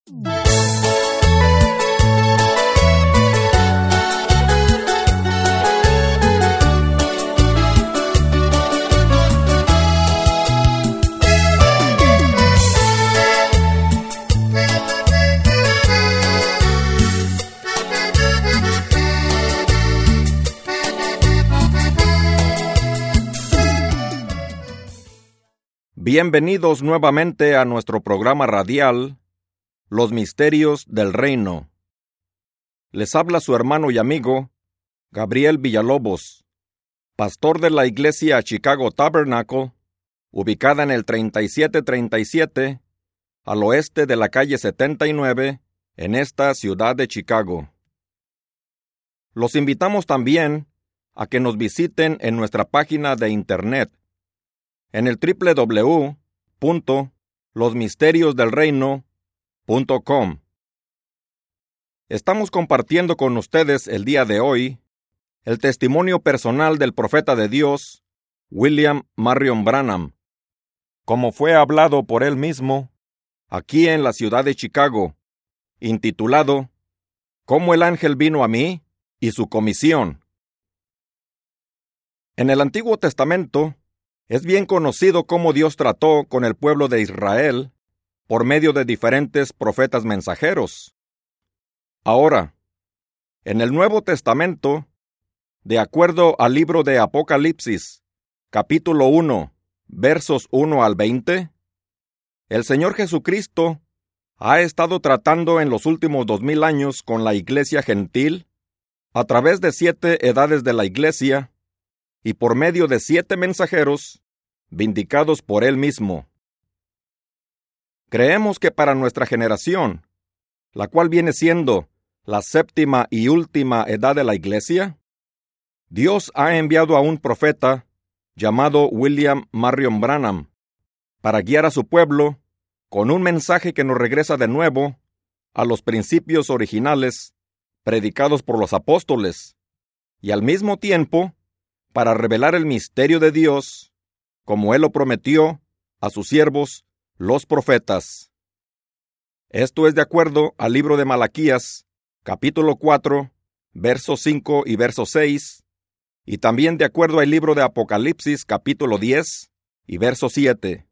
Bienvenidos nuevamente a nuestro programa radial, Los Misterios del Reino. Les habla su hermano y amigo, Gabriel Villalobos, pastor de la iglesia Chicago Tabernacle, ubicada en el 3737, al oeste de la calle 79, en esta ciudad de Chicago. Los invitamos también a que nos visiten en nuestra página de internet, en el www.losmisteriosdelreino.com. Estamos compartiendo con ustedes el día de hoy el testimonio personal del profeta de Dios, William Marion Branham, como fue hablado por él mismo aquí en la ciudad de Chicago, intitulado ¿Cómo el ángel vino a mí y su comisión? En el Antiguo Testamento, es bien conocido cómo Dios trató con el pueblo de Israel por medio de diferentes profetas mensajeros. Ahora, en el Nuevo Testamento, de acuerdo al libro de Apocalipsis, capítulo 1, versos 1 al 20, el Señor Jesucristo ha estado tratando en los últimos 2000 años con la iglesia gentil a través de 7 edades de la iglesia y por medio de 7 mensajeros vindicados por él mismo. Creemos que para nuestra generación, la cual viene siendo la 7ª y última edad de la iglesia, Dios ha enviado a un profeta llamado William Marion Branham para guiar a su pueblo con un mensaje que nos regresa de nuevo a los principios originales predicados por los apóstoles y al mismo tiempo para revelar el misterio de Dios, como Él lo prometió a sus siervos, los profetas. Esto es de acuerdo al libro de Malaquías, capítulo 4, versos 5 y verso 6, y también de acuerdo al libro de Apocalipsis, capítulo 10 y verso 7.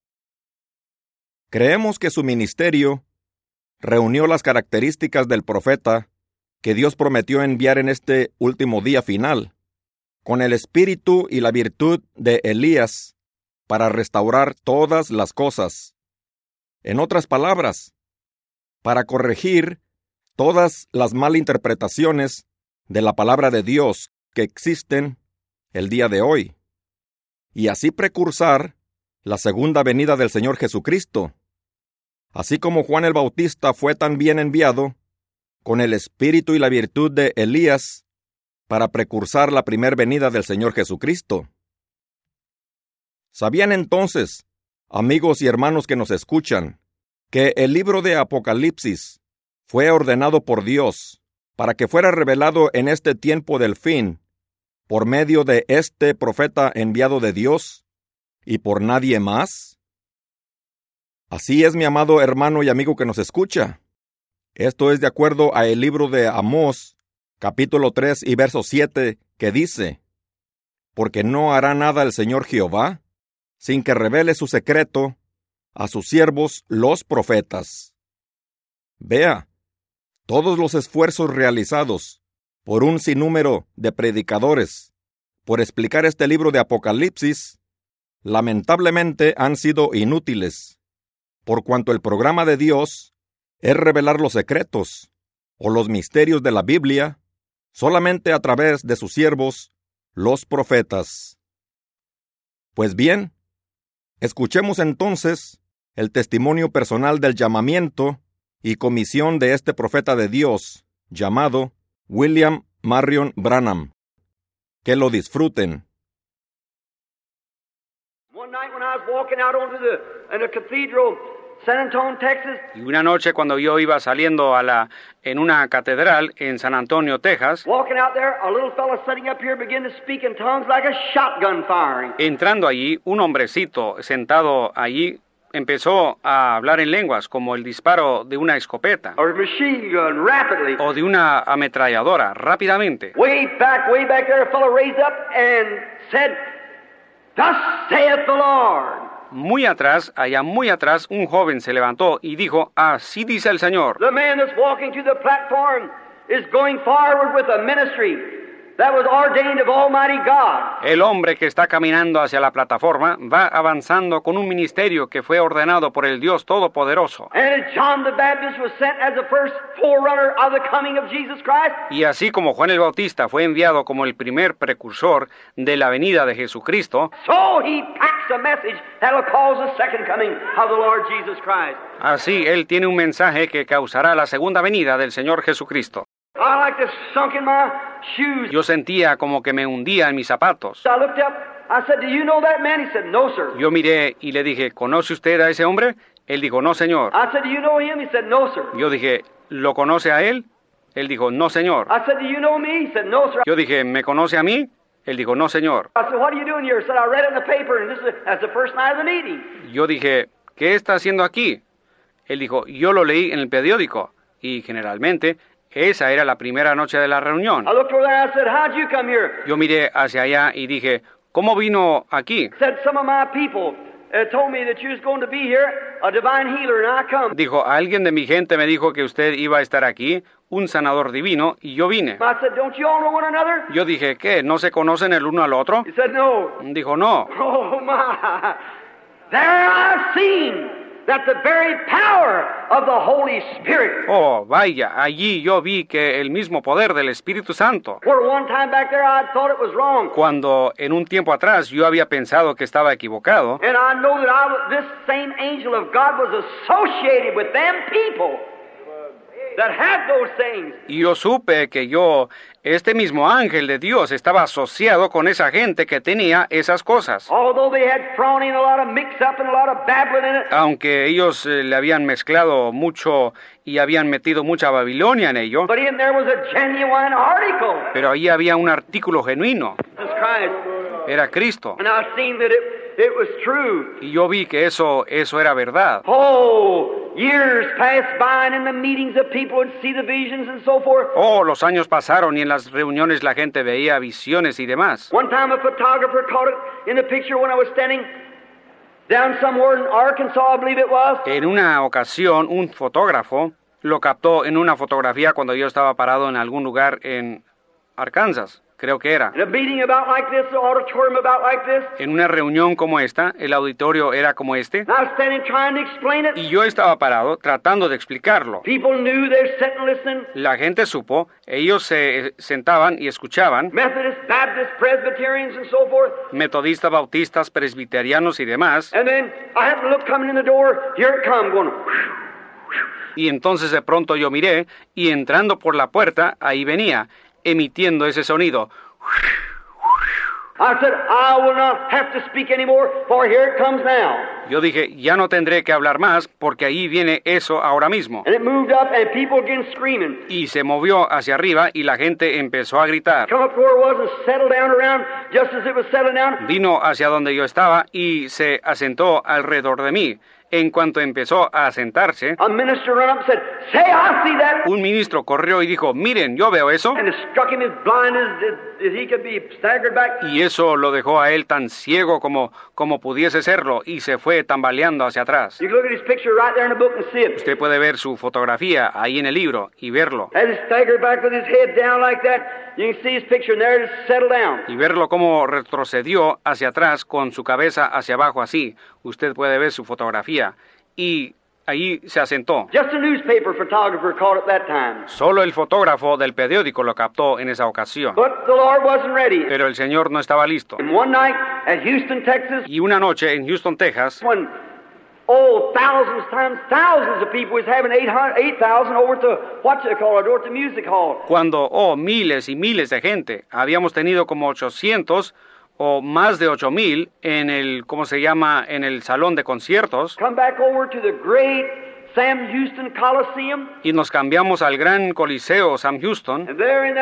Creemos que su ministerio reunió las características del profeta que Dios prometió enviar en este último día final, con el espíritu y la virtud de Elías, para restaurar todas las cosas. En otras palabras, para corregir todas las malinterpretaciones de la palabra de Dios que existen el día de hoy, y así precursar la segunda venida del Señor Jesucristo, así como Juan el Bautista fue también enviado con el espíritu y la virtud de Elías para precursar la primer venida del Señor Jesucristo. ¿Sabían entonces, amigos y hermanos que nos escuchan, que el libro de Apocalipsis fue ordenado por Dios para que fuera revelado en este tiempo del fin por medio de este profeta enviado de Dios y por nadie más? Así es, mi amado hermano y amigo que nos escucha. Esto es de acuerdo a el libro de Amós, capítulo 3 y verso 7, que dice: porque no hará nada el Señor Jehová sin que revele su secreto a sus siervos los profetas. Vea, todos los esfuerzos realizados por un sinnúmero de predicadores por explicar este libro de Apocalipsis, lamentablemente han sido inútiles, por cuanto el programa de Dios es revelar los secretos o los misterios de la Biblia solamente a través de sus siervos, los profetas. Pues bien, escuchemos entonces el testimonio personal del llamamiento y comisión de este profeta de Dios, llamado William Marion Branham. Que lo disfruten. One night when I was walking out onto the cathedral, San Antonio, Texas. Y una noche cuando yo iba saliendo en una catedral en San Antonio, Texas, Walking out there, a little fella sitting up here began to speak in tongues like a shotgun firing. entrando allí, un hombrecito sentado allí empezó a hablar en lenguas, como el disparo de una escopeta or a machine gun rapidly. o de una ametralladora, rápidamente. Way back there, a fellow raised up and said, "Thus saith the Lord." Muy atrás, allá muy atrás, un joven se levantó y dijo, así dice el Señor. The man that's walking to the platform is going forward with a ministry that was ordained of Almighty God. El hombre que está caminando hacia la plataforma va avanzando con un ministerio que fue ordenado por el Dios Todopoderoso. And as John the Baptist was sent as the first forerunner of the coming of Jesus Christ, Y así como Juan el Bautista fue enviado como el primer precursor de la venida de Jesucristo, so he packs a message that'll cause the second coming of the Lord Jesus Christ. así él tiene un mensaje que causará la segunda venida del Señor Jesucristo. I like to sunk in my shoes. Yo sentía como que me hundía en mis zapatos. I looked up, I said, "Do you know that man?" He said, "No, sir." Yo miré y le dije, ¿conoce usted a ese hombre? Él dijo, no, señor. I said, "Do you know him?" He said, "No, sir." Yo dije, ¿lo conoce a él? Él dijo, no, señor. I said, "Do you know me?" He said, "No, sir." Yo dije, ¿me conoce a mí? Él dijo, no, señor. I said, "What are you doing here?" He said, "I read it in the paper, and that's the first night of the meeting." Yo dije, ¿qué está haciendo aquí? Él dijo, yo lo leí en el periódico. Y generalmente, esa era la primera noche de la reunión. I looked over there, I said, "How'd you come here?" Yo miré hacia allá y dije, ¿cómo vino aquí? He said, "Some of my people told me that you was going to be here, a divine healer, and I come." Dijo, alguien de mi gente me dijo que usted iba a estar aquí, un sanador divino, y yo vine. I said, "Don't you all know one another?" Yo dije, ¿qué? ¿No se conocen el uno al otro? He said, "No." Dijo, no. Oh, my. There I've seen that the very power of the Holy Spirit, Oh, vaya, allí yo vi que el mismo poder del Espíritu Santo. where one time back there I thought it was wrong, Cuando en un tiempo atrás yo había pensado que estaba equivocado, and I know that this same angel of God was associated with them people that had those things. y yo supe que este mismo ángel de Dios estaba asociado con esa gente que tenía esas cosas. Although they had thrown in a lot of mix-up and a lot of babbling in it, Aunque ellos le habían mezclado mucho y habían metido mucha Babilonia en ello, but in there was a genuine article. pero ahí había un artículo genuino, That's Christ. era Cristo. And I've seen that it was true. Y yo vi que eso era verdad. Oh, years passed by, and in the meetings of people would see the visions and so forth. Oh, los años pasaron y en las reuniones la gente veía visiones y demás. One time a photographer caught it in the picture when I was standing down somewhere in Arkansas, I believe it was. En una ocasión, un fotógrafo lo captó en una fotografía cuando yo estaba parado en algún lugar en Arkansas, creo que era. In a meeting about like this, an auditorium about like this, En una reunión como esta, el auditorio era como este, and I was standing trying to explain it. y yo estaba parado tratando de explicarlo. People knew they were sitting listening. La gente supo, ellos se sentaban y escuchaban, Methodists, Baptists, Presbyterians, and so forth. metodistas, bautistas, presbiterianos y demás, And then I happened to look coming in the door. Here it come, going. y entonces de pronto yo miré, y entrando por la puerta, ahí venía, emitiendo ese sonido. I said, "I will not have to speak anymore, for here it comes now." Yo dije, ya no tendré que hablar más, porque ahí viene eso ahora mismo. And it moved up, and people began screaming. Y se movió hacia arriba y la gente empezó a gritar. Come up to where it was and settled down around, just as it was settling down. Vino hacia donde yo estaba y se asentó alrededor de mí. En cuanto empezó a sentarse, A minister ran up and said, "Say, I see that." un ministro corrió y dijo, miren, yo veo eso. And it struck him as blind as he could be, staggered back. Y eso lo dejó a él tan ciego como pudiese serlo y se fue tambaleando hacia atrás. You can look at his picture right there in the book and see it. Usted puede ver su fotografía ahí en el libro y verlo. As he staggered back with his head down like that, you can see his picture, and there it is settled down. Y verlo cómo retrocedió hacia atrás con su cabeza hacia abajo así. Usted puede ver su fotografía. Y ahí se asentó. Just a newspaper photographer caught it that time. Solo el fotógrafo del periódico lo captó en esa ocasión. But the Lord wasn't ready. Pero el Señor no estaba listo. And one night at Houston, Texas, Y una noche en Houston, Texas, when, thousands times thousands of people was having 8,000 over to, what you call it, over to music hall. cuando, miles y miles de gente, habíamos tenido como 800 o más de 8,000 en el, ¿cómo se llama?, en el salón de conciertos, Come back over to the great Sam Houston Coliseum, y nos cambiamos al gran Coliseo Sam Houston, and there in that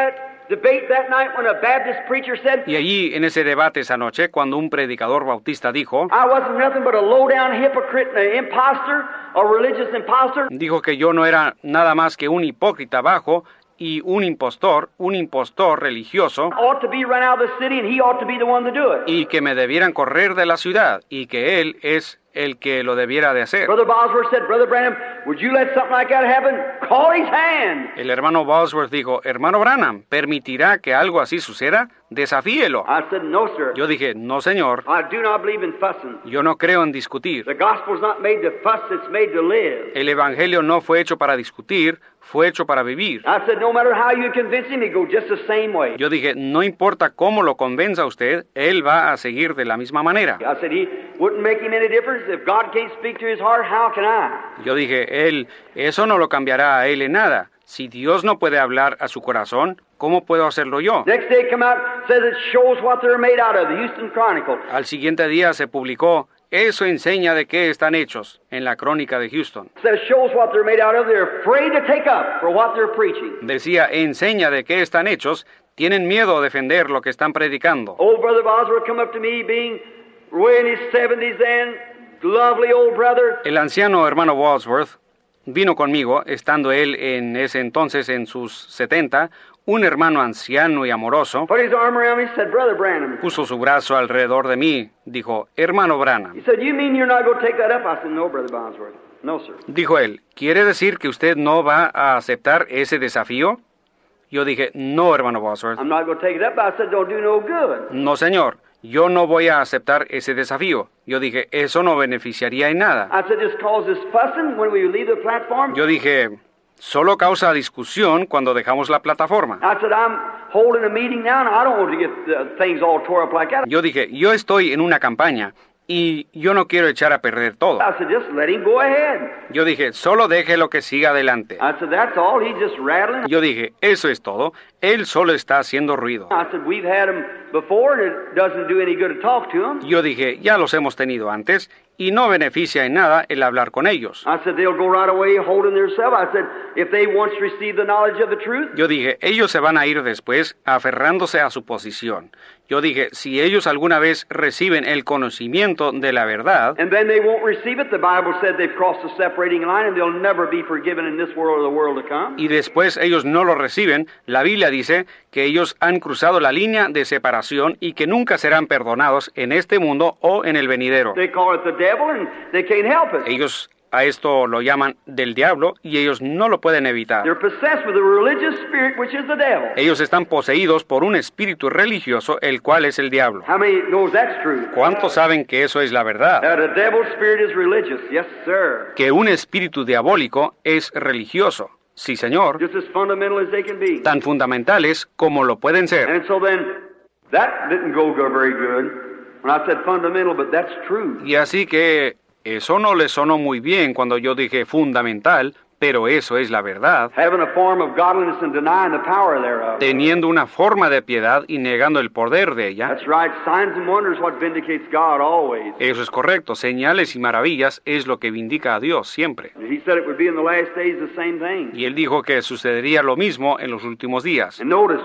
debate that night when a Baptist preacher said, Y allí, en ese debate esa noche, cuando un predicador bautista dijo I wasn't nothing but a low-down hypocrite and an imposter, a religious imposter. que yo no era nada más que un hipócrita bajo y un impostor religioso, Ought to be run out of the city, and he ought to be the one to do it. y que me debieran correr de la ciudad, y que él es el que lo debiera de hacer. Brother Bosworth said, Brother Branham, would you let something like that happen? Call his hand. El hermano Bosworth dijo, hermano Branham, ¿permitirá que algo así suceda? Desafíelo. I said, no, sir. Yo dije, no, señor, I do not believe in fussing. yo no creo en discutir. The gospel's not made to fuss, it's made to live. El evangelio no fue hecho para discutir, fue hecho para vivir. I said, no matter how you convince him, he'd go just the same way. Yo dije, no importa cómo lo convenza usted, él va a seguir de la misma manera. I said, he wouldn't make him any difference. If God can't speak to his heart, how can I? Yo dije, eso no lo cambiará a él en nada. Si Dios no puede hablar a su corazón, ¿cómo puedo hacerlo yo? Next day come out, says it shows what they're made out of, the Houston Chronicle. Al siguiente día se publicó, eso enseña de qué están hechos, en la crónica de Houston. Says shows what they're made out of, they're afraid to take up for what they're preaching. Decía, enseña de qué están hechos, tienen miedo a defender lo que están predicando. Old Brother Bosworth come up to me, being way in his 70s then, lovely old brother. El anciano hermano Wadsworth vino conmigo, estando él en ese entonces en sus 70, un hermano anciano y amoroso, Put his arm around me, said, Brother Branham. puso su brazo alrededor de mí, dijo, hermano He Branham. said, you mean you're not going to take that up? I said, no, Brother Bosworth. No, sir. Dijo él, ¿quiere decir que usted no va a aceptar ese desafío? Yo dije, no, hermano Wadsworth. I'm not going to take it up. I said, don't do no good. No, señor, yo no voy a aceptar ese desafío. Yo dije, eso no beneficiaría en nada. I said, this causes fussing when we leave the platform. Yo dije, solo causa discusión cuando dejamos la plataforma. I said, I'm holding a meeting now, and I don't want to get things all tore up like that. Yo dije, yo estoy en una campaña y yo no quiero echar a perder todo. I said, just let him go ahead. Yo dije, solo déjelo que siga adelante. I said, that's all. He's just rattling. Yo dije, eso es todo. Él solo está haciendo ruido. I said, we've had him before, and it doesn't do any good to talk to him. Yo dije, ya los hemos tenido antes y no beneficia en nada el hablar con ellos. I said, they'll go right away holding themselves. I said, if they once receive the knowledge of the truth, Yo dije, ellos se van a ir después aferrándose a su posición. Yo dije, si ellos alguna vez reciben el conocimiento de la verdad, and then they won't receive it, the Bible said they've crossed the separating line, and they'll never be forgiven in this world or the world to come. y después ellos no lo reciben, la Biblia dice que ellos han cruzado la línea de separación y que nunca serán perdonados en este mundo o en el venidero. They call it the devil, and they can't help it. Ellos a esto lo llaman del diablo y ellos no lo pueden evitar. They're possessed with a religious spirit, which is the devil. Ellos están poseídos por un espíritu religioso, el cual es el diablo. How many knows that's true? ¿Cuántos saben que eso es la verdad? That a devil's spirit is religious. Yes, sir. Que un espíritu diabólico es religioso. Sí, señor. Just as fundamental as they can be. Tan fundamentales como lo pueden ser. And so then, that didn't go very good. When I said fundamental, but that's true. Y así que eso no le sonó muy bien cuando yo dije fundamental, pero eso es la verdad. Having a form of godliness and denying the power thereof. Teniendo una forma de piedad y negando el poder de ella. That's right. Signs and wonders what vindicates God always. Eso es correcto. Señales y maravillas es lo que vindica a Dios siempre. He said it would be in the last days the same thing. Y él dijo que sucedería lo mismo en los últimos días. And notice,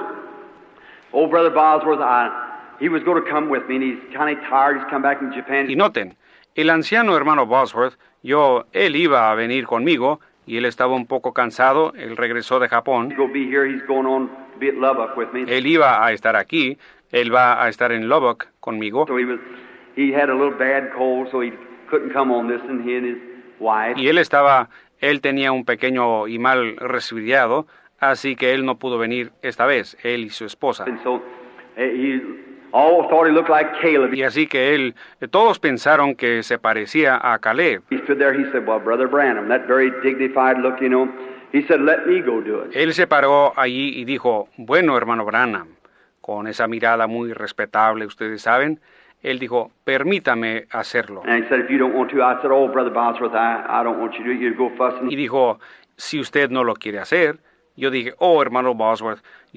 old Brother Bosworth, he was going to come with me, and he's kind of tired. He's come back from Japan. Y noten, el anciano hermano Bosworth, él iba a venir conmigo, y él estaba un poco cansado, él regresó de Japón. He's going to be here. He's going on to be at Lubbock with me. Él iba a estar aquí, él va a estar en Lubbock conmigo. So he had a little bad cold, so he couldn't come on this, and he and his wife. Y él tenía un pequeño y mal resfriado, así que él no pudo venir esta vez, él y su esposa. And so he all thought he looked like Caleb. Y así que todos pensaron que se parecía a Caleb. He stood there, he said, well, Brother Branham, that very dignified look, you know, he said, let me go do it. Él se paró allí y dijo, bueno, hermano Branham, con esa mirada muy respetable, ustedes saben, él dijo, permítame hacerlo. And he said, if you don't want to, I said, oh, Brother Bosworth, I don't want you to do it. You go fussing. Y dijo, si usted no lo quiere hacer, yo dije, oh, hermano Bosworth, yo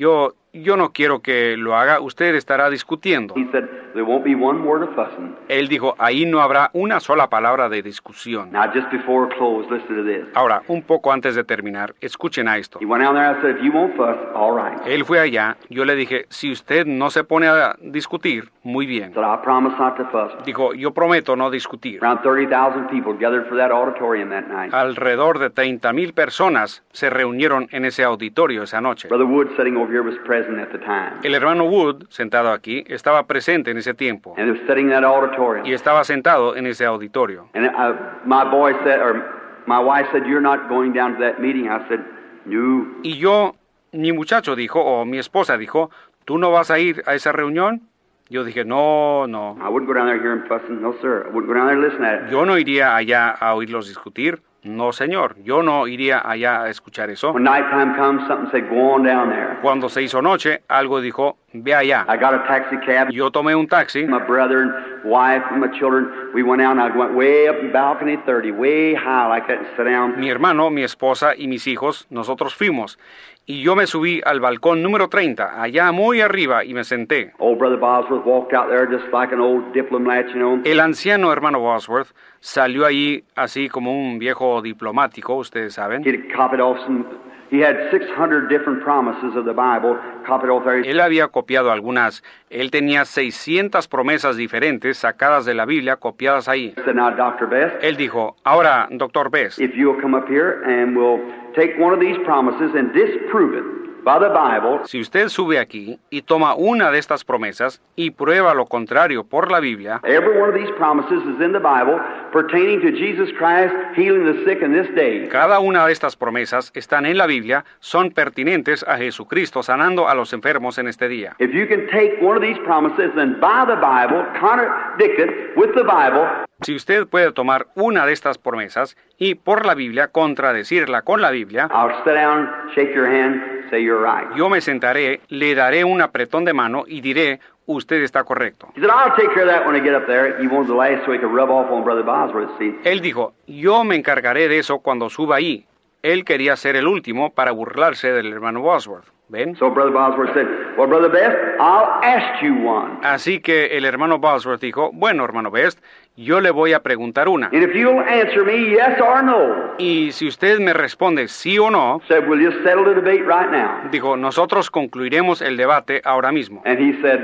yo no quiero que lo haga, usted estará discutiendo. He said, there won't be one word of fussing. Él dijo, ahí no habrá una sola palabra de discusión. Now, just before we close, listen to this. Ahora, un poco antes de terminar, escuchen a esto. He went down there and I said, if you won't fuss, all right. Él fue allá, yo le dije, si usted no se pone a discutir, muy bien. I said, I promise not to fuss. Dijo, yo prometo no discutir. Around 30,000 people gathered for that auditorium that night. Alrededor de 30,000 personas se reunieron en ese auditorio esa noche. Brother Wood sitting over here was present at the time. El hermano Wood, sentado aquí, estaba presente en ese tiempo. And he was sitting in that auditorium. Y estaba sentado en ese auditorio. And my boy said, or my wife said, you're not going down to that meeting. I said, no. Y yo, mi muchacho dijo, o mi esposa dijo, ¿tú no vas a ir a esa reunión? Yo dije, no. I wouldn't go down there hearing fussing. No, sir. I wouldn't go down there and listen at it. Yo no iría allá a oírlos discutir. No, señor. Yo no iría allá a escuchar eso. When nighttime comes, something said, go on down there. Cuando se hizo noche, algo dijo, ve allá. I got a taxi cab. Yo tomé un taxi. My brother and wife and my children, we went out and I went way up in balcony 30, way high like that and sit down. Mi hermano, mi esposa y mis hijos, nosotros fuimos. Y yo me subí al balcón número 30, allá muy arriba, y me senté. Old Brother Bosworth walked out there just like an old diplomat, you know. El anciano hermano Bosworth salió allí así como un viejo diplomático, ustedes saben. He'd copied off some, he had 600 different promises of the Bible, copied off there. Él había copiado algunas. Él tenía 600 promesas diferentes sacadas de la Biblia, copiadas ahí. He said, now, Dr. Best, Él dijo, ahora, Dr. Best, if you'll come up here and we'll take one of these promises and disprove it by the Bible. si usted sube aquí y toma una de estas promesas y prueba lo contrario por la Biblia, Every one of these promises is in the Bible pertaining to Jesus Christ healing the sick in this day. cada una de estas promesas están en la Biblia, son pertinentes a Jesucristo sanando a los enfermos en este día. If you can take one of these promises and by the Bible contradict it with the Bible, Si usted puede tomar una de estas promesas y por la Biblia contradecirla con la Biblia, I'll sit down, shake your hand, say you're right. yo me sentaré, le daré un apretón de mano y diré, usted está correcto. He said, I'll take care of that when I get up there. He wanted the last so he could rub off on Brother Bosworth, see. Él dijo, yo me encargaré de eso cuando suba ahí. Él quería ser el último para burlarse del hermano Bosworth. ¿Ven? So Brother Bosworth said, well, Brother Best, I'll ask you one. Así que el hermano Bosworth dijo, bueno, hermano Best, yo le voy a preguntar una. And if you'll answer me yes or no, Y si usted me responde sí o no, said, we'll just settle the debate right now. dijo, nosotros concluiremos el debate ahora mismo. And he said,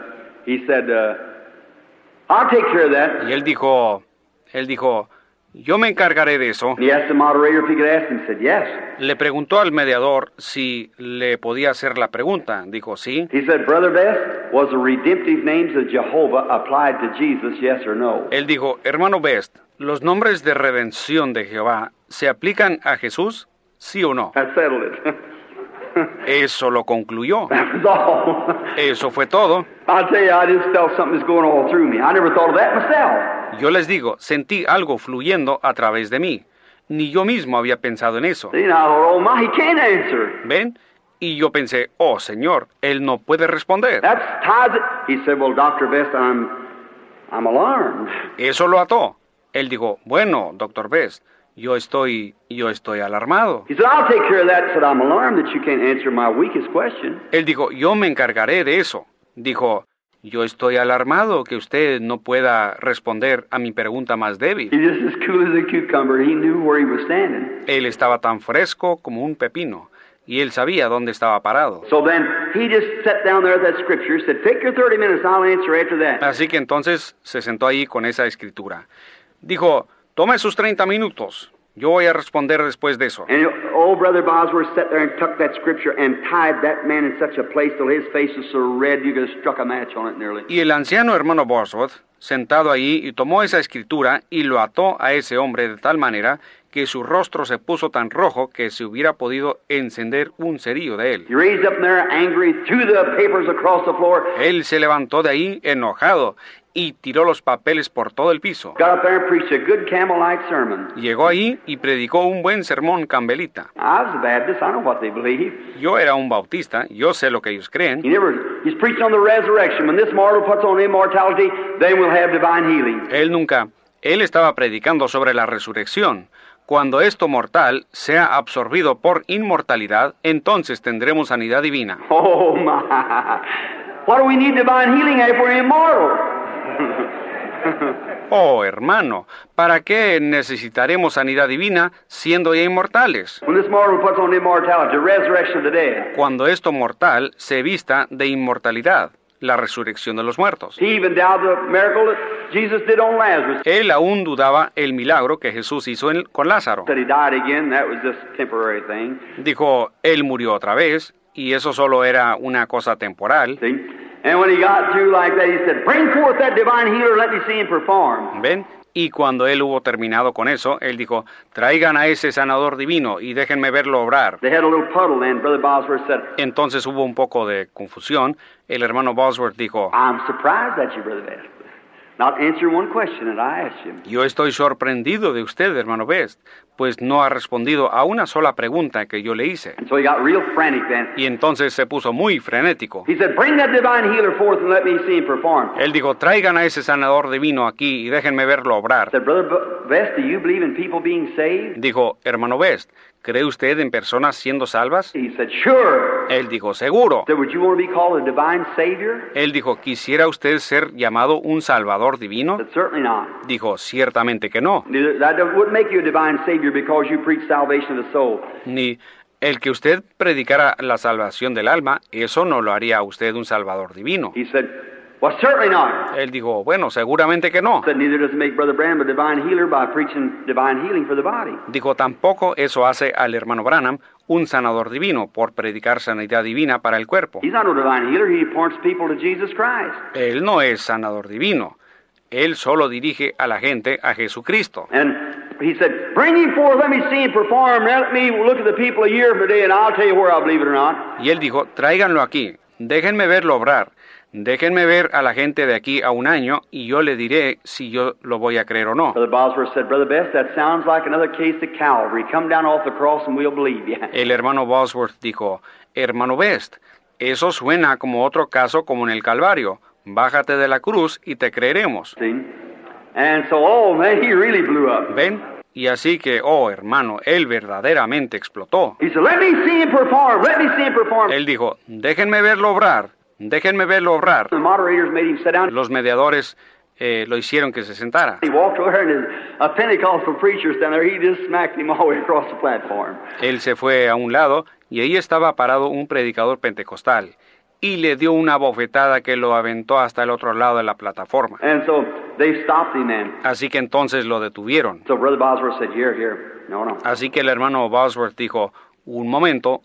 I'll take care of that. Y él dijo, yo me encargaré de eso. He asked the moderator if he could ask him. He said, yes. Le preguntó al mediador si le podía hacer la pregunta. Dijo, sí. He said, Brother Best, was the redemptive names of Jehovah applied to Jesus, yes or no? Él dijo, hermano Best, ¿los nombres de redención de Jehová se aplican a Jesús? ¿Sí o no? That settled it. Eso lo concluyó. That was all. Eso fue todo. I'll tell you, I just felt something was going all through me. I never thought of that myself. Yo les digo, sentí algo fluyendo a través de mí. Ni yo mismo había pensado en eso. See, now I thought, oh my, he can't answer. ¿Ven? Y yo pensé, oh Señor, Él no puede responder. That's ties it. He said, well, Dr. Best, I'm alarmed. Eso lo ató. Él dijo, bueno, Dr. Best, yo estoy alarmado. He said, I'll take care of that. He said, I'm alarmed that you can't answer my weakest question. Él dijo, yo me encargaré de eso. Dijo, yo estoy alarmado que usted no pueda responder a mi pregunta más débil. He's just as cool as a cucumber. He knew where he was standing. Él estaba tan fresco como un pepino, y él sabía dónde estaba parado. So then he just sat down there at that scripture, said, take your 30 minutes, I'll answer after that. Así que entonces se sentó ahí con esa escritura. Dijo, tome sus 30 minutos. Yo voy a responder después de eso. And old Brother Bosworth sat there and took that scripture and tied that man in such a place till his face was so red you could have struck a match on it nearly. Y el anciano hermano Bosworth, sentado ahí, y tomó esa escritura y lo ató a ese hombre de tal manera que su rostro se puso tan rojo que se hubiera podido encender un cerillo de él. He raised up there angry, threw the papers across the floor. Él se levantó de ahí enojado y tiró los papeles por todo el piso. Got up there and preached a good camel-like sermon. Llegó ahí y predicó un buen sermón campbelita. I was a Baptist. I know what they believe. Yo era un bautista, yo sé lo que ellos creen. He's preaching on the resurrection. When this mortal puts on immortality, then we'll have divine healing. Él estaba predicando sobre la resurrección. Cuando esto mortal sea absorbido por inmortalidad, entonces tendremos sanidad divina. Oh, my. What do we need divine healing if we're immortal? Oh, hermano, ¿para qué necesitaremos sanidad divina siendo ya inmortales? When this mortal puts on immortality, the resurrection of the dead. Cuando esto mortal se vista de inmortalidad, la resurrección de los muertos. He even doubted the miracle that Jesus did on Lazarus. Él aún dudaba el milagro que Jesús hizo con Lázaro. Said he died again, that was just a temporary thing. Dijo, él murió otra vez, y eso solo era una cosa temporal. See? And when he got through like that, he said, bring forth that divine healer, let me see him perform. ¿Ven? Y cuando él hubo terminado con eso, él dijo, traigan a ese sanador divino y déjenme verlo obrar. They had a little puddle then. Brother Bosworth said, Entonces hubo un poco de confusión. El hermano Bosworth dijo, I'm surprised at you, Brother Best. Not answer one question that I asked you. yo estoy sorprendido de usted, hermano Best, pues no ha respondido a una sola pregunta que yo le hice. And so he got real frantic then. Y entonces se puso muy frenético. He said, bring that divine healer forth and let me see him perform. Él dijo, traigan a ese sanador divino aquí y déjenme verlo obrar. I said, Brother Best, do you believe in people being saved? Dijo, hermano Best, ¿cree usted en personas siendo salvas? He said, sure. Él dijo, seguro. I said, would you want to be called a divine savior? Él dijo, ¿quisiera usted ser llamado un salvador divino? I said, certainly not. Dijo, ciertamente que no. That wouldn't make you a divine savior because you preach salvation of the soul. Ni el que usted predicara la salvación del alma, eso no lo haría a usted un salvador divino. He said, well, certainly not. Él dijo, bueno, seguramente que no. He said, neither does it make Brother Branham a divine healer by preaching divine healing for the body. Dijo, tampoco eso hace al hermano Branham un sanador divino por predicar sanidad divina para el cuerpo. He's not a divine healer. He points people to Jesus Christ. Él no es sanador divino. Él solo dirige a la gente a Jesucristo. And he said, bring him forth, let me see him perform, let me look at the people a year from today, and I'll tell you where I believe it or not. Y él dijo, tráiganlo aquí, déjenme verlo obrar, déjenme ver a la gente de aquí a un año y yo le diré si yo lo voy a creer o no. Brother Bosworth said, Brother Best, that sounds like another case of Calvary. Come down off the cross and we'll believe you. El hermano Bosworth dijo, hermano Best, eso suena como otro caso como en el Calvario. Bájate de la cruz y te creeremos. See? And so, oh man, he really blew up. ¿Ven? Y así que, oh hermano, él verdaderamente explotó. He said, let me see him perform, let me see him perform. Él dijo, déjenme verlo obrar, déjenme verlo obrar. The moderators made him sit down. Los mediadores lo hicieron que se sentara. He walked over and a Pentecostal preacher standing there, he just smacked him all the way across the platform. Él se fue a un lado y ahí estaba parado un predicador pentecostal y le dio una bofetada que lo aventó hasta el otro lado de la plataforma. And so they stopped him then. Así que entonces lo detuvieron. So Brother Bosworth said, here. No. Así que el hermano Bosworth dijo, un momento,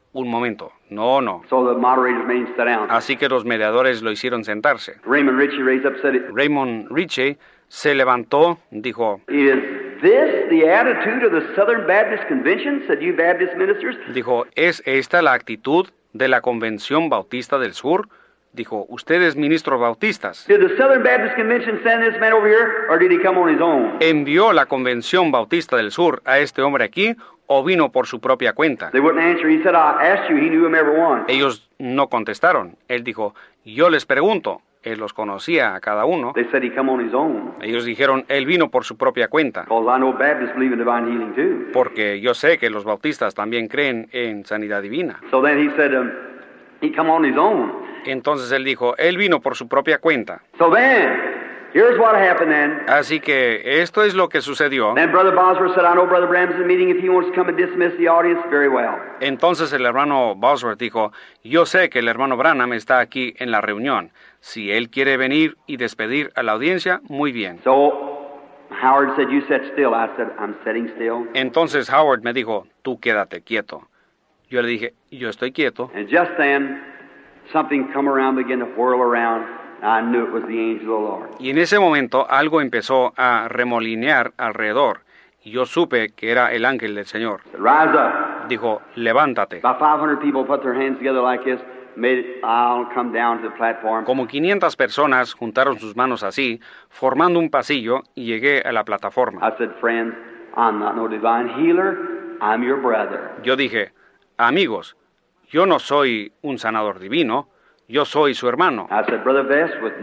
no. So the moderators made him sit down. Así que los mediadores lo hicieron sentarse. Raymond Ritchie raised up and said, Raymond Ritchie se levantó, dijo, is this the attitude of the Southern Baptist Convention, said you Baptist ministers? dijo, ¿es esta la actitud de la Convención Bautista del Sur? Dijo, ¿ustedes ministros bautistas? Did the Southern Baptist Convention send this man over here, or did he come on his own? ¿Envió la Convención Bautista del Sur a este hombre aquí o vino por su propia cuenta? They wouldn't answer. He said, I asked you, he knew him every one. Ellos no contestaron. Él dijo, yo les pregunto. Él los conocía a cada uno. They said he come on his own. Ellos dijeron, él vino por su propia cuenta. Because I know Baptists believe in divine healing too. Porque yo sé que los bautistas también creen en sanidad divina. So then he said, he come on his own. Entonces él dijo, él vino por su propia cuenta. So then, here's what happened then. Así que esto es lo que sucedió. Then Brother Bosworth said, I know Brother Branham's in the meeting. If he wants to come and dismiss the audience, very well. Entonces el hermano Bosworth dijo, yo sé que el hermano Branham está aquí en la reunión. Si él quiere venir y despedir a la audiencia, muy bien. So Howard said, you sit still. I said, I'm sitting still. Entonces Howard me dijo, tú quédate quieto. Yo le dije, yo estoy quieto. And just then, something come around, began to whirl around. I knew it was the angel of the Lord. Y en ese momento algo empezó a remolinear alrededor. Y yo supe que era el ángel del Señor. Said, rise up. Dijo, levántate. About 500 people put their hands together like this, made it, I'll come down to the platform. Como 500 personas juntaron sus manos así, formando un pasillo, y llegué a la plataforma. I said, friends, I'm not no divine healer. I'm your brother. Yo dije, amigos, yo no soy un sanador divino, yo soy su hermano. I said, Brother Best, with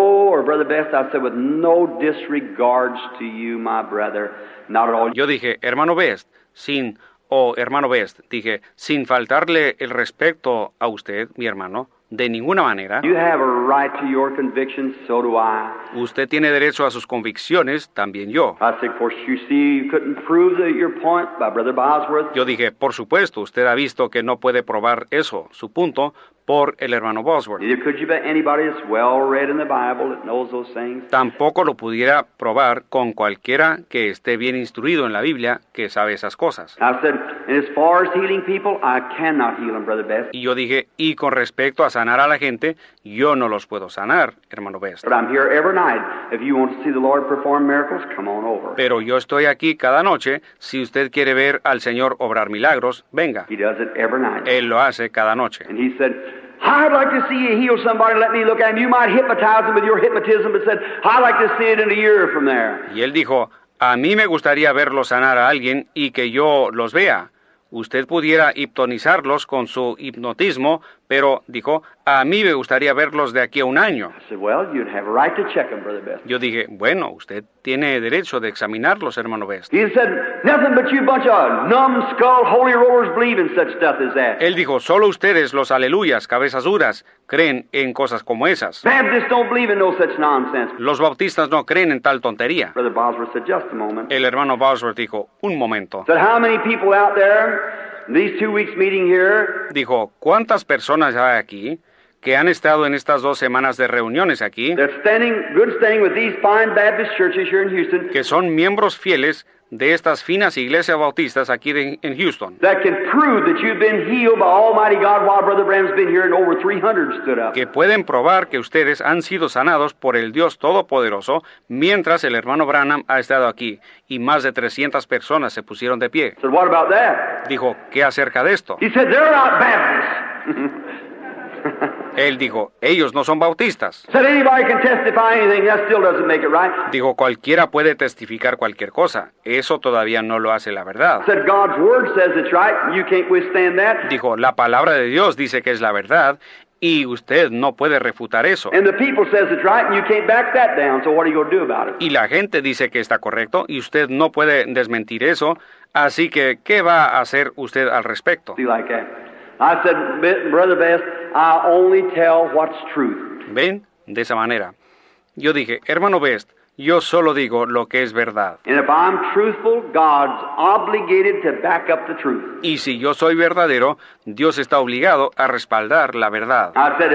no disregards to you, my brother, not at all. Yo dije, hermano Best, hermano Best, dije, sin faltarle el respeto a usted, mi hermano, de ninguna manera. You have a right to your convictions, so do I. Usted tiene derecho a sus convicciones, también yo. I said, of course, you see, you couldn't prove your point by Brother Bosworth. Yo dije, por supuesto, usted ha visto que no puede probar eso, su punto, por el hermano Bosworth. Neither could you by anybody that's well read in the Bible that knows those things. Tampoco lo pudiera probar con cualquiera que esté bien instruido en la Biblia, que sabe esas cosas. I said, and as far as healing people, I cannot heal them, Brother Best. Y yo dije, y con respecto a sanar a la gente, yo no los puedo sanar, hermano Best. But I'm here every night. If you want to see the Lord perform miracles, come on over. Pero yo estoy aquí cada noche. Si usted quiere ver al Señor obrar milagros, venga. He does it every night. Él lo hace cada noche. And he said, I'd like to see you heal somebody, let me look at him. You might hypnotize them with your hypnotism, but said, I'd like to see it in a year from there. Y él dijo, a mí me gustaría verlo sanar a alguien y que yo los vea. Usted pudiera hipnotizarlos con su hipnotismo, pero, dijo, a mí me gustaría verlos de aquí a un año. I said, well, you'd have a right to check them, Brother Best. Yo dije, bueno, usted tiene derecho de examinarlos, hermano Best. He said, nothing but you bunch of numbskull, holy rollers believe in such stuff as that. Él dijo, solo ustedes, los aleluyas, cabezas duras, creen en cosas como esas. Baptists don't believe in no such nonsense. Los bautistas no creen en tal tontería. Brother Bosworth said, just a moment. El hermano Bosworth dijo, un momento. Said, how many people out there, these 2 weeks meeting here, Dijo, ¿cuántas personas hay aquí que han estado en estas 2 semanas de reuniones aquí, they're good standing with these fine Baptist churches here in Houston, que son miembros fieles de estas finas iglesias bautistas aquí en Houston, that can prove that you've been healed by Almighty God while Brother Branham's been here and over 300 stood up? que pueden probar que ustedes han sido sanados por el Dios Todopoderoso mientras el hermano Branham ha estado aquí y más de 300 personas se pusieron de pie? Said, what about that? Dijo, ¿qué acerca de esto? He said, they're not Baptists. Él dijo, ellos no son bautistas. Said, anybody can testify anything, that still doesn't make it right. Dijo, cualquiera puede testificar cualquier cosa. Eso todavía no lo hace la verdad. Said, God's Word says it's right, you can't withstand that. Dijo, la palabra de Dios dice que es la verdad y usted no puede refutar eso. And the people says it's right, and you can't back that down, so what are you going to do about it? Y la gente dice que está correcto y usted no puede desmentir eso. Así que, ¿qué va a hacer usted al respecto? See like that. I said, Brother Best, I only tell what's truth. ¿Ven? De esa manera. Yo dije, hermano Best, yo solo digo lo que es verdad. And if I'm truthful, God's obligated to back up the truth. Y si yo soy verdadero, Dios está obligado a respaldar la verdad. I said,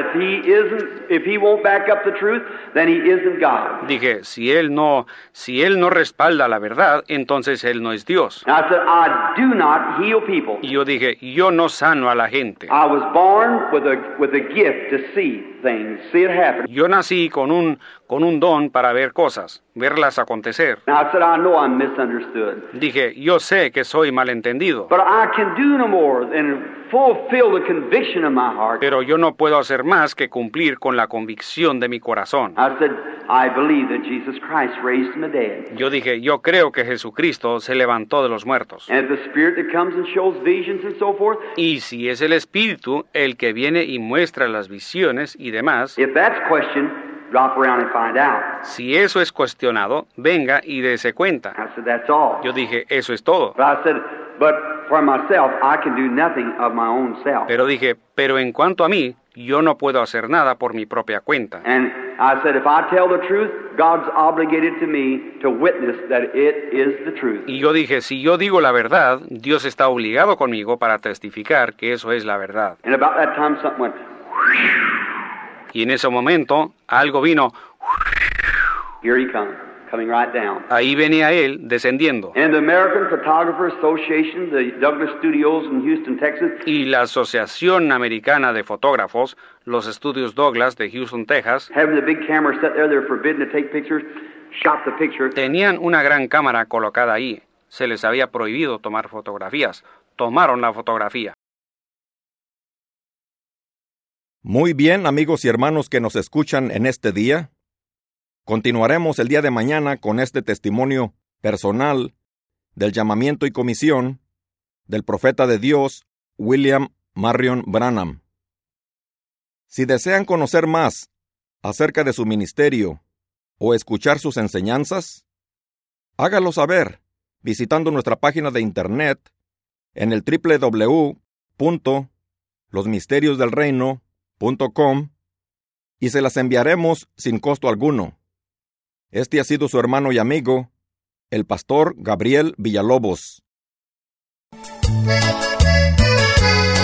if he won't back up the truth, then he isn't God. Dije, si él no respalda la verdad, entonces él no es Dios. And I said, I do not heal people. Y yo dije, yo no sano a la gente. I was born with a gift to see things, see it happen. Yo nací con un don para ver cosas, verlas acontecer. And I said, I know I'm misunderstood. Dije, yo sé que soy malentendido, But I can do no more than fulfill the conviction of my heart. pero yo no puedo hacer más que cumplir con la convicción de mi corazón. I said, I believe that Jesus Christ raised from the dead. Yo dije, yo creo que Jesucristo se levantó de los muertos. And if the Spirit that comes and shows visions and so forth, Y si es el Espíritu el que viene y muestra las visiones y demás, if that's questioned, drop around and find out. si eso es cuestionado, venga y dése cuenta. I said, that's all. Yo dije, eso es todo. But I said, but for myself, I can do nothing of my own self. Pero dije, pero en cuanto a mí, yo no puedo hacer nada por mi propia cuenta. And I said, if I tell the truth, God's obligated to me to witness that it is the truth. Y yo dije, si yo digo la verdad, Dios está obligado conmigo para testificar que eso es la verdad. And about that time, something went, Y en ese momento, algo vino, here he comes, coming right down. ahí venía él descendiendo. And the American Photographer Association, the Douglas Studios in Houston, Texas, Y la Asociación Americana de Fotógrafos, los estudios Douglas de Houston, Texas, having the big camera set there, they're forbidden to take pictures, shot the picture. tenían una gran cámara colocada ahí. Se les había prohibido tomar fotografías. Tomaron la fotografía. Muy bien, amigos y hermanos que nos escuchan en este día. Continuaremos el día de mañana con este testimonio personal del llamamiento y comisión del profeta de Dios, William Marion Branham. Si desean conocer más acerca de su ministerio o escuchar sus enseñanzas, hágalo saber visitando nuestra página de internet en el www.losmisteriosdelreino.com y se las enviaremos sin costo alguno. Este ha sido su hermano y amigo, el pastor Gabriel Villalobos.